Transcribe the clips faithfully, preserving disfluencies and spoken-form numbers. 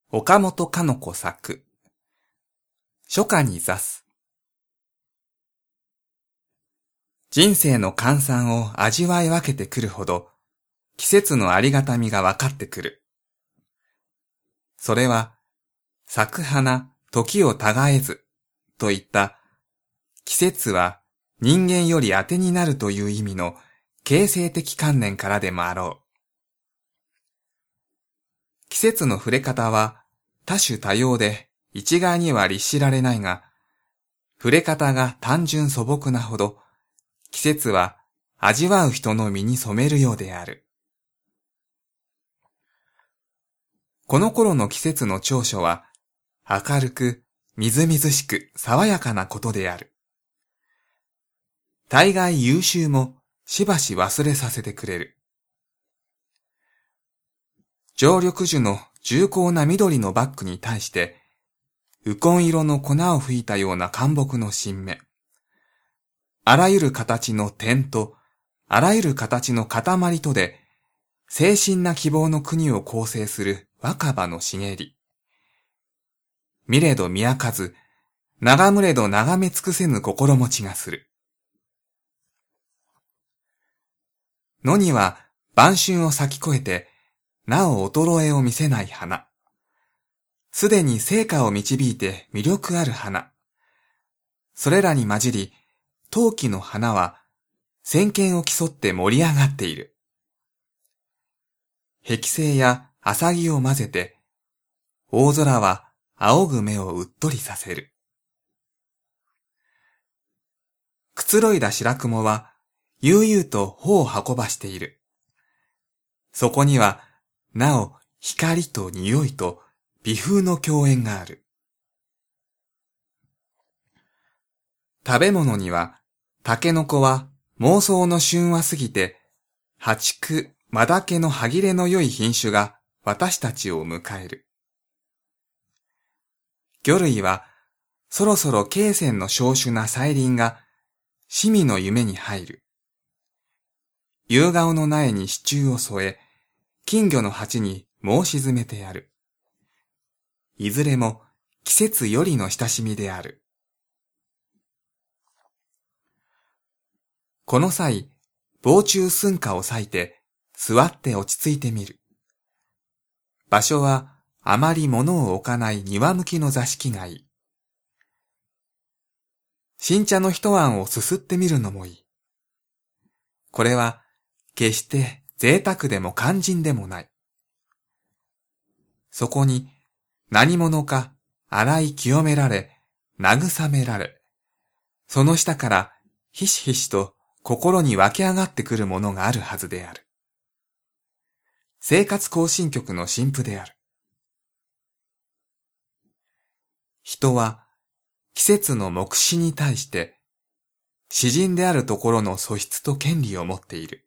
岡本かの子作、初夏に座す。人生の換算を味わい分けてくるほど、季節のありがたみが分かってくる。それは、咲く花、時を違えず、といった、季節は人間より当てになるという意味の形成的観念からでもあろう。季節の触れ方は多種多様で一概には律しられないが、触れ方が単純素朴なほど、季節は味わう人の身に染めるようである。この頃の季節の長所は、明るく、みずみずしく、爽やかなことである。大概優秀もしばし忘れさせてくれる。常緑樹の重厚な緑のバックに対して、ウコン色の粉を吹いたような干木の新芽。あらゆる形の点と、あらゆる形の塊とで、清新な希望の国を構成する若葉の茂り。見れど見飽かず、眺むれど眺め尽くせぬ心持ちがする。野には晩春を咲き越えて、なお衰えを見せない花。すでに成果を導いて魅力ある花。それらに混じり、冬季の花は、先見を競って盛り上がっている。碧星や浅木を混ぜて、大空は仰ぐ目をうっとりさせる。くつろいだ白雲は、悠々と帆を運ばしている。そこには、なお光と匂いと美風の共演がある。食べ物には、タケノコは妄想の旬は過ぎて、破竹、マダケの歯切れの良い品種が私たちを迎える。魚類は、そろそろ罫線の小種な彩鱗が、趣味の夢に入る。夕顔の苗に支柱を添え、金魚の鉢に申し詰めてやる。いずれも季節よりの親しみである。この際、防虫寸花を裂いて、座って落ち着いてみる。場所はあまり物を置かない庭向きの座敷がいい。新茶の一碗をすすってみるのもいい。これは決して贅沢でも肝心でもない。そこに何者か洗い清められ、慰められ、その下からひしひしと心に湧き上がってくるものがあるはずである。生活行進曲の新譜である。人は季節の目視に対して、詩人であるところの素質と権利を持っている。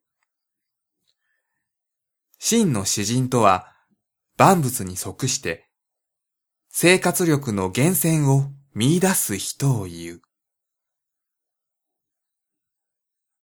真の詩人とは、万物に即して、生活力の源泉を見出す人を言う。